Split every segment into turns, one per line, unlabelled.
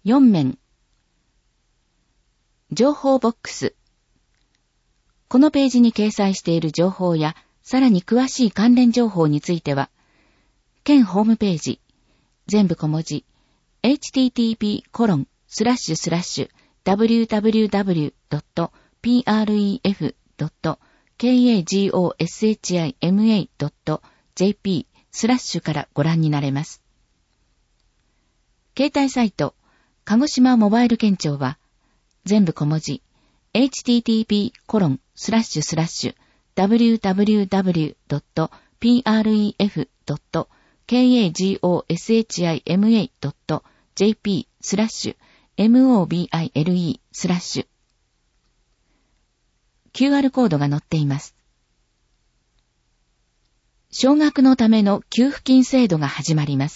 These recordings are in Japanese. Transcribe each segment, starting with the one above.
4面。情報ボックス。このページに掲載している情報や、さらに詳しい関連情報については、県ホームページ、全部小文字、http://www.pref.kagoshima.jp/ からご覧になれます。携帯サイト、鹿児島モバイル県庁は、全部小文字、http://www.pref.kagoshima.jp/mobile/QR コードが載っています。奨学のための給付金制度が始まります。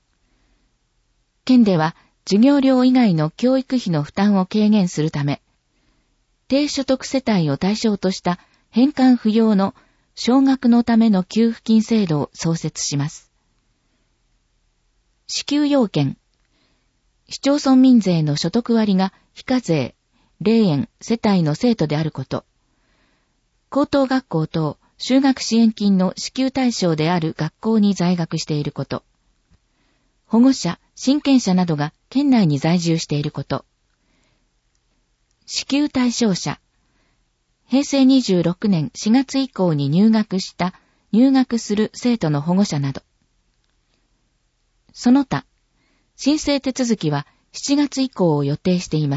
県では授業料以外の教育費の負担を軽減するため、低所得世帯を対象とした返還不要の奨学のための給付金制度を創設します。支給要件、市町村民税の所得割が非課税、0円世帯の生徒であること、高等学校等就学支援金の支給対象である学校に在学していること、保護者、親権者などが県内に在住していること、支給対象者、平成26年4月以降に入学する生徒の保護者など、その他、申請手続きは7月以降を予定しています。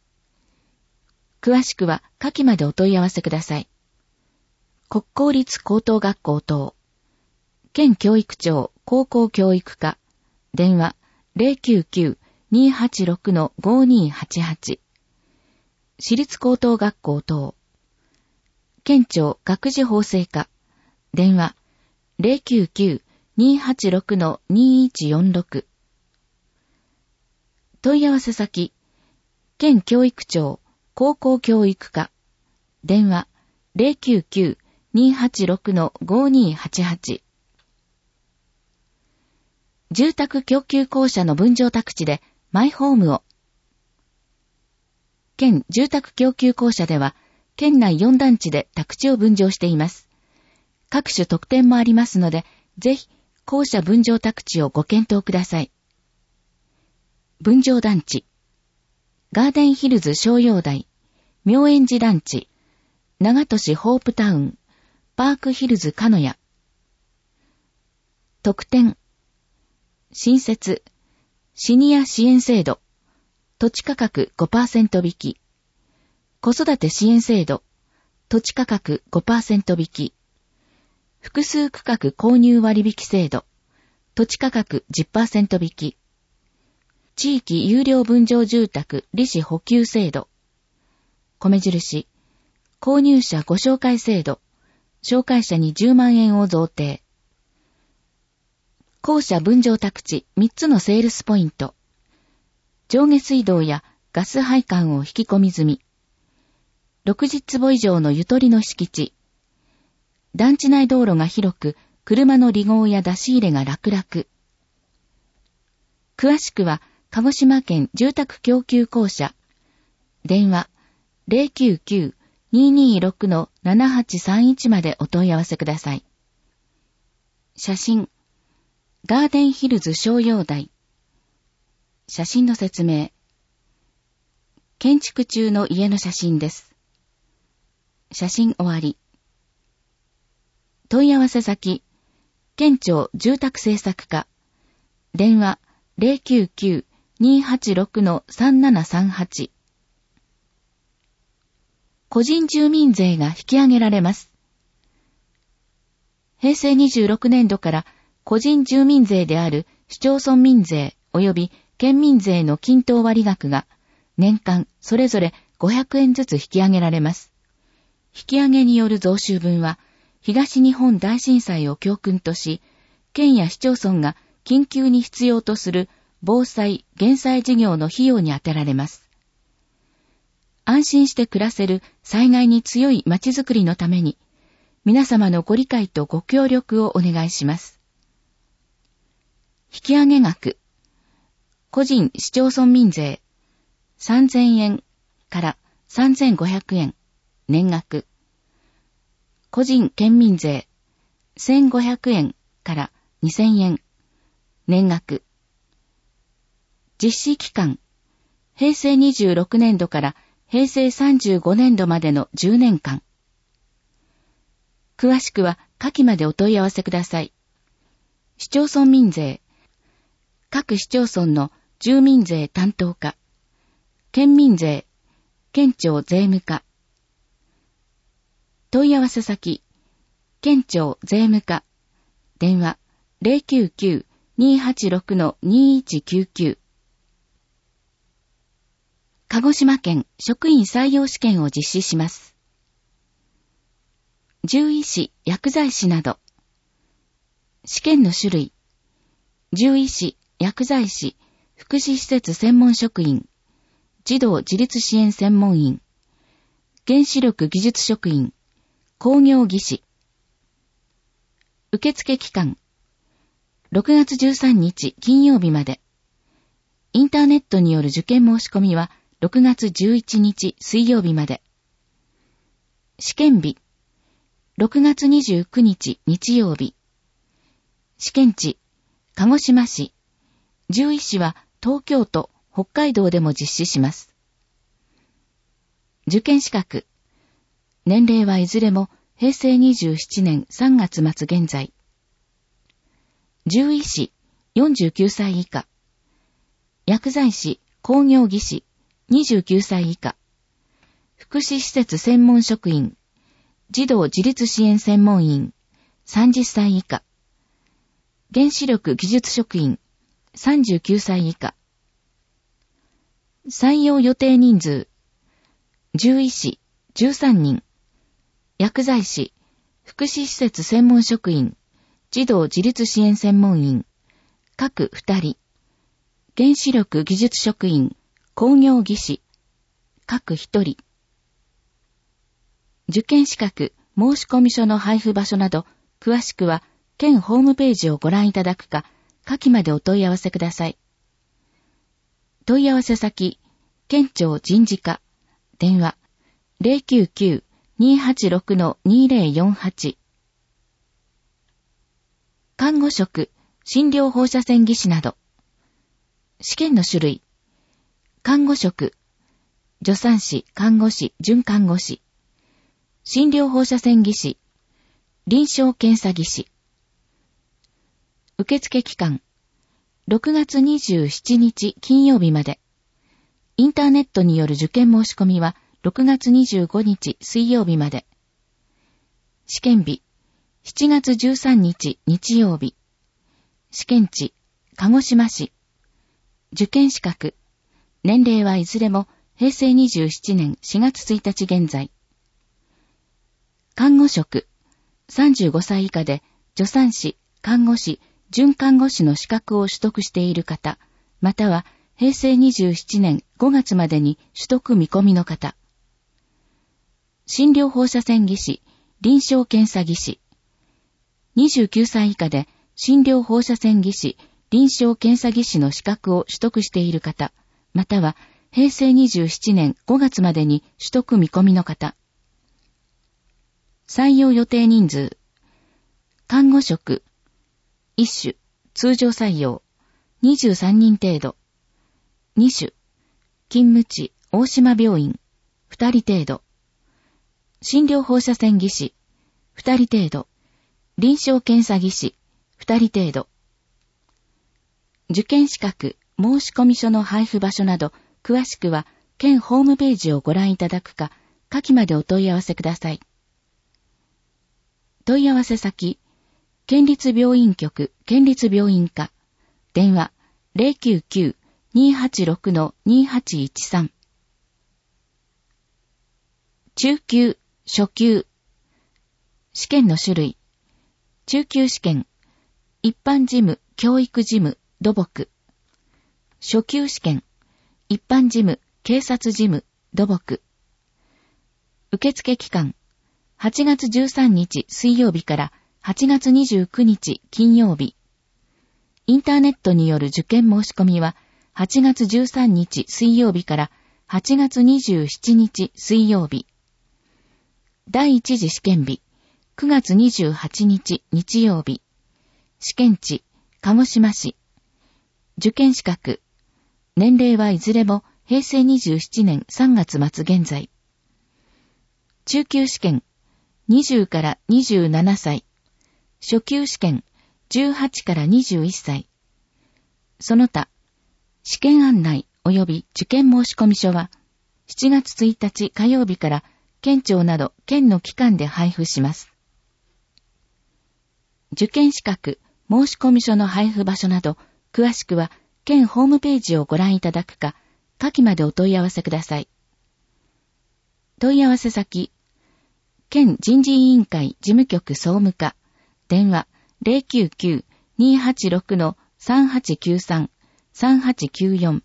詳しくは下記までお問い合わせください。国公立高等学校等、県教育庁高校教育課、電話 099-286-5288、私立高等学校等、県庁学事法制課、電話 099-286-2146、問い合わせ先、県教育庁高校教育課、電話 099-286-5288、住宅供給公社の分譲宅地でマイホームを。県住宅供給公社では、県内4団地で宅地を分譲しています。各種特典もありますので、ぜひ、公社分譲宅地をご検討ください。分譲団地。ガーデンヒルズ商用台、妙円寺団地、長門市ホープタウン、パークヒルズ鹿屋。特典。新設、シニア支援制度、土地価格 5% 引き、子育て支援制度、土地価格 5% 引き、複数区画購入割引制度、土地価格 10% 引き、地域有料分譲住宅利子補給制度、米印、購入者ご紹介制度、紹介者に10万円を贈呈、公社分譲宅地3つのセールスポイント、上下水道やガス配管を引き込み済み、60坪以上のゆとりの敷地、団地内道路が広く、車の離合や出し入れが楽々。詳しくは、鹿児島県住宅供給公社、電話 099-226-7831 までお問い合わせください。写真、ガーデンヒルズ商用台。写真の説明。建築中の家の写真です。写真終わり。問い合わせ先、県庁住宅政策課。電話 099-286-3738。個人住民税が引き上げられます。平成26年度から個人住民税である市町村民税及び県民税の均等割額が年間それぞれ500円ずつ引き上げられます。引き上げによる増収分は東日本大震災を教訓とし、県や市町村が緊急に必要とする防災・減災事業の費用に充てられます。安心して暮らせる災害に強い町づくりのために、皆様のご理解とご協力をお願いします。引き上げ額。 個人市町村民税3000円から3500円年額。個人県民税1500円から2000円年額。実施期間、平成26年度から平成35年度までの10年間。詳しくは下記までお問い合わせください。市町村民税、各市町村の住民税担当課、県民税、県庁税務課。問い合わせ先、県庁税務課、電話 099-286-2199。鹿児島県職員採用試験を実施します。獣医師、薬剤師など。試験の種類。獣医師、薬剤師、福祉施設専門職員、児童自立支援専門員、原子力技術職員、工業技師。受付期間。6月13日金曜日まで。インターネットによる受験申し込みは6月11日水曜日まで。試験日。6月29日日曜日。試験地。鹿児島市。獣医師は東京都、北海道でも実施します。受験資格。年齢はいずれも平成27年3月末現在。獣医師49歳以下。薬剤師、工業技師29歳以下。福祉施設専門職員、児童自立支援専門員30歳以下。原子力技術職員39歳以下。採用予定人数。獣医師13人。薬剤師、福祉施設専門職員、児童自立支援専門員、各2人。原子力技術職員、工業技師、各1人。受験資格、申込書の配布場所など、詳しくは、県ホームページをご覧いただくか、下記までお問い合わせください。問い合わせ先、県庁人事課、電話、099-286-2048。看護職、診療放射線技師など。試験の種類。看護職、助産師、看護師、准看護師。診療放射線技師、臨床検査技師。受付期間。6月27日金曜日まで。インターネットによる受験申し込みは6月25日水曜日まで。試験日。7月13日日曜日。試験地、鹿児島市。受験資格。年齢はいずれも平成27年4月1日現在。看護職。35歳以下で助産師、看護師、准看護師の資格を取得している方、または平成27年5月までに取得見込みの方。診療放射線技師、臨床検査技師。29歳以下で診療放射線技師、臨床検査技師の資格を取得している方、または平成27年5月までに取得見込みの方。採用予定人数。看護職。1種、通常採用。23人程度。2種、勤務地、大島病院。2人程度。診療放射線技師。2人程度。臨床検査技師。2人程度。受験資格、申込書の配布場所など、詳しくは、県ホームページをご覧いただくか、下記までお問い合わせください。問い合わせ先、県立病院局、県立病院課、電話、099-286-2813。中級、初級。試験の種類。中級試験。一般事務、教育事務、土木。初級試験。一般事務、警察事務、土木。受付期間。8月13日水曜日から8月29日金曜日。インターネットによる受験申し込みは 8月13日水曜日から8月27日水曜日。第一次試験日、9月28日日曜日。試験地、鹿児島市。受験資格。年齢はいずれも平成27年3月末現在。中級試験、20から27歳。初級試験、18から21歳。その他、試験案内及び受験申込書は、7月1日火曜日から県庁など県の機関で配布します。受験資格、申込書の配布場所など、詳しくは県ホームページをご覧いただくか、下記までお問い合わせください。問い合わせ先、県人事委員会事務局総務課、電話 099-286-3893、3894。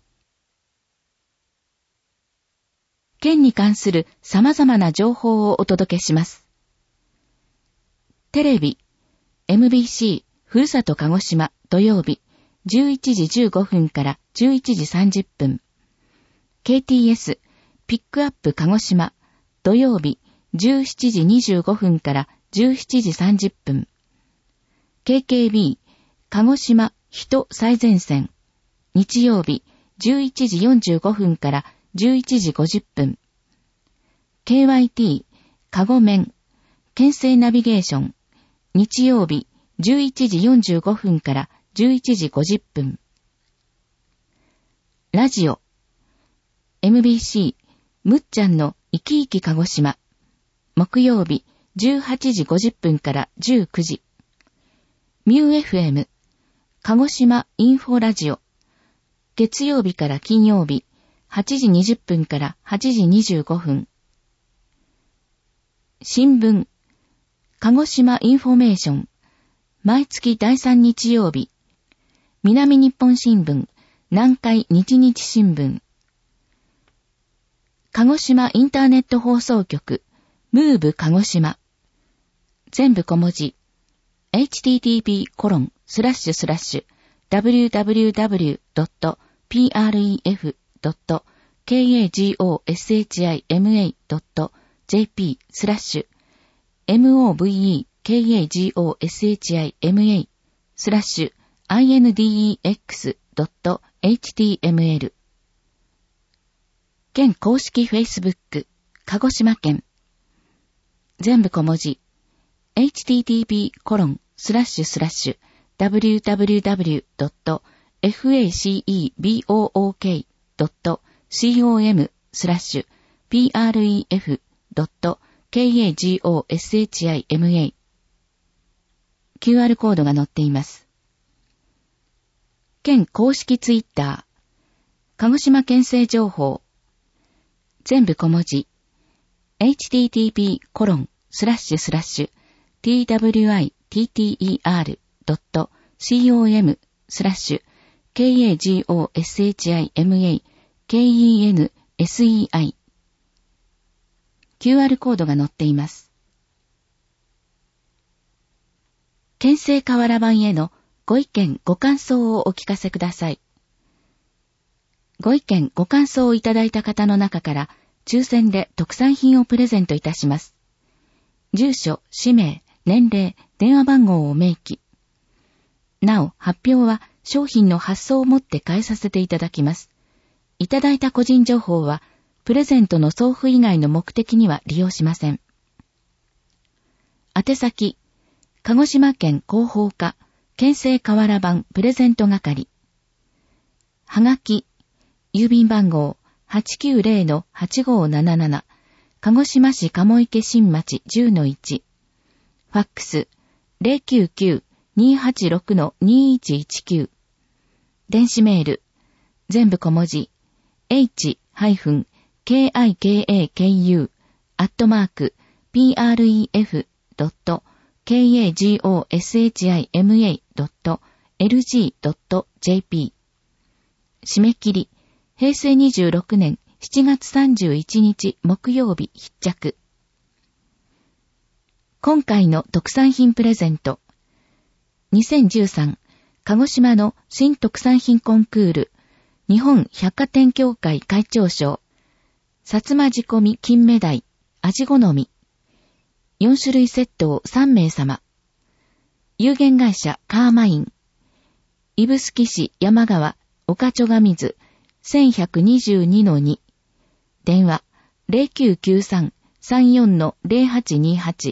県に関する様々な情報をお届けします。テレビ、MBC ふるさと鹿児島土曜日11時15分から11時30分。KTS ピックアップ鹿児島土曜日17時25分から17時30分。KKB 鹿児島人最前線日曜日11時45分から11時50分。KYT カゴメン県政ナビゲーション日曜日11時45分から11時50分。ラジオ MBC むっちゃんの生き生き鹿児島木曜日18時50分から19時。ミュー FM 鹿児島インフォラジオ月曜日から金曜日8時20分から8時25分。新聞鹿児島インフォメーション毎月第3日曜日南日本新聞南海日日新聞。鹿児島インターネット放送局ムーブ鹿児島全部小文字http://www.pref.kagosma.jp/moveKAGOSHIMA.index.html 県公式フェイスブック鹿児島県全部小文字http://www.facebook.pref.kagosHIMA QR コードが載っています。県公式ツイッター鹿児島県政情報全部小文字http://twit.com/twitter.com/kagoshimakensei QR コードが載っています。県政河原版へのご意見ご感想をお聞かせください。ご意見ご感想をいただいた方の中から抽選で特産品をプレゼントいたします。住所、氏名、年齢、電話番号を明記。なお、発表は商品の発送をもって返させていただきます。いただいた個人情報は、プレゼントの送付以外の目的には利用しません。宛先、鹿児島県広報課、県政河原版プレゼント係。はがき、郵便番号 890-8577 鹿児島市鴨池新町 10-1 ファックス 099-286-2119 電子メール全部小文字 h-pref.kagoshima.lg.jp 締め切り平成26年7月31日木曜日必着。今回の特産品プレゼント。2013鹿児島の新特産品コンクール日本百貨店協会会長賞、薩摩仕込み金目鯛、味好み、4種類セットを3名様、有限会社カーマイン、指宿市山川岡町が水 1122-2、電話 0993-34-0828。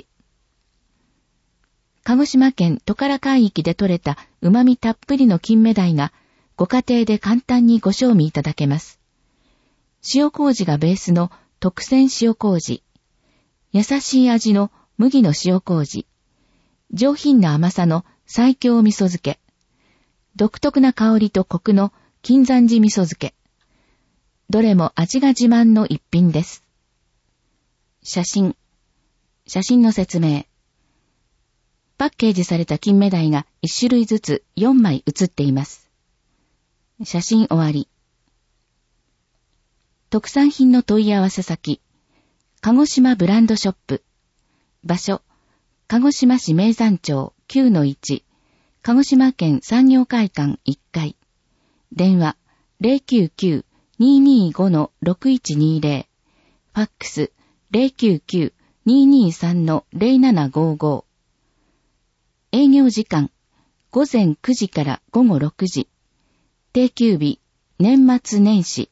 鹿児島県トカラ海域で採れた旨味たっぷりの金目鯛がご家庭で簡単にご賞味いただけます。塩麹がベースの特選塩麹、優しい味の麦の塩麹、上品な甘さの西京味噌漬け、独特な香りとコクの金山寺味噌漬け、どれも味が自慢の一品です。写真の説明。パッケージされた金目鯛が1種類ずつ4枚写っています。写真終わり。特産品の問い合わせ先、鹿児島ブランドショップ。場所、鹿児島市名山町 9-1、鹿児島県産業会館1階。電話、099-225-6120。ファックス、099-223-0755。営業時間、午前9時から午後6時。定休日、年末年始。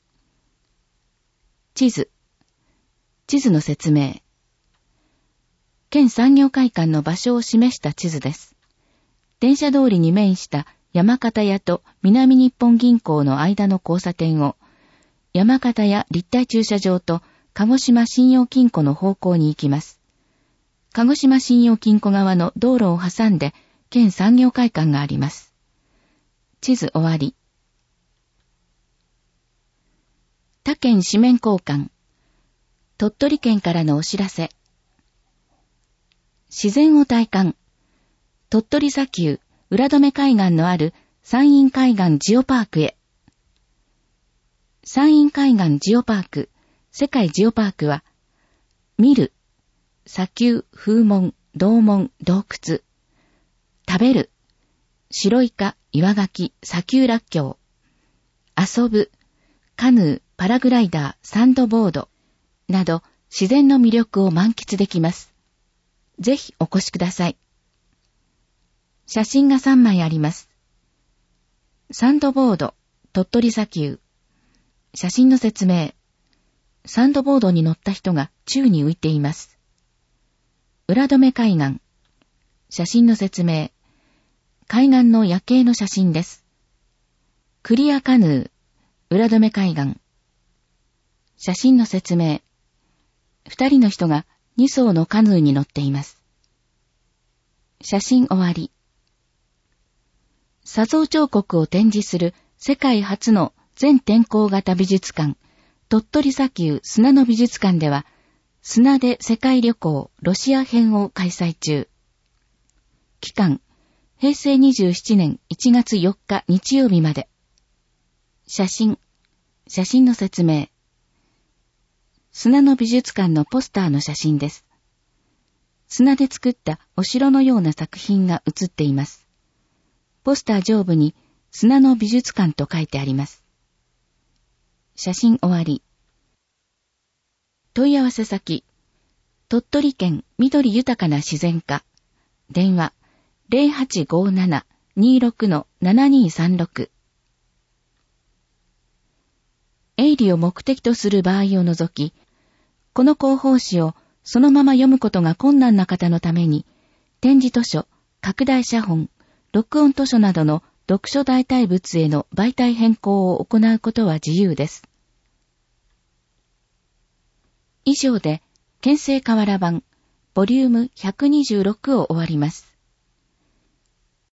地図の説明。県産業会館の場所を示した地図です。電車通りに面した山形屋と南日本銀行の間の交差点を、山形屋立体駐車場と鹿児島信用金庫の方向に行きます。鹿児島信用金庫側の道路を挟んで県産業会館があります。地図終わり。他県紙面交換。鳥取県からのお知らせ。自然を体感。鳥取砂丘、浦留海岸のある山陰海岸ジオパークへ。山陰海岸ジオパーク、世界ジオパークは、見る、砂丘、風紋、洞門、洞窟。食べる、白イカ、岩牡蠣、砂丘らっきょう。遊ぶ、カヌー、パラグライダー、サンドボード。など、自然の魅力を満喫できます。ぜひお越しください。写真が3枚あります。サンドボード、鳥取砂丘。写真の説明。サンドボードに乗った人が宙に浮いています。浦留海岸。写真の説明。海岸の夜景の写真です。クリアカヌー、浦留海岸。写真の説明。2人の人が2艘のカヌーに乗っています。写真終わり。砂像彫刻を展示する世界初の全天候型美術館、鳥取砂丘砂の美術館では、砂で世界旅行ロシア編を開催中。期間、平成27年1月4日日曜日まで。写真の説明。砂の美術館のポスターの写真です。砂で作ったお城のような作品が写っています。ポスター上部に砂の美術館と書いてあります。写真終わり。問い合わせ先、鳥取県緑豊かな自然課。電話、0857-26-7236。営利を目的とする場合を除き、この広報誌をそのまま読むことが困難な方のために、展示図書、拡大写本、録音図書などの読書代替物への媒体変更を行うことは自由です。以上で、県政河原版、ボリューム126を終わります。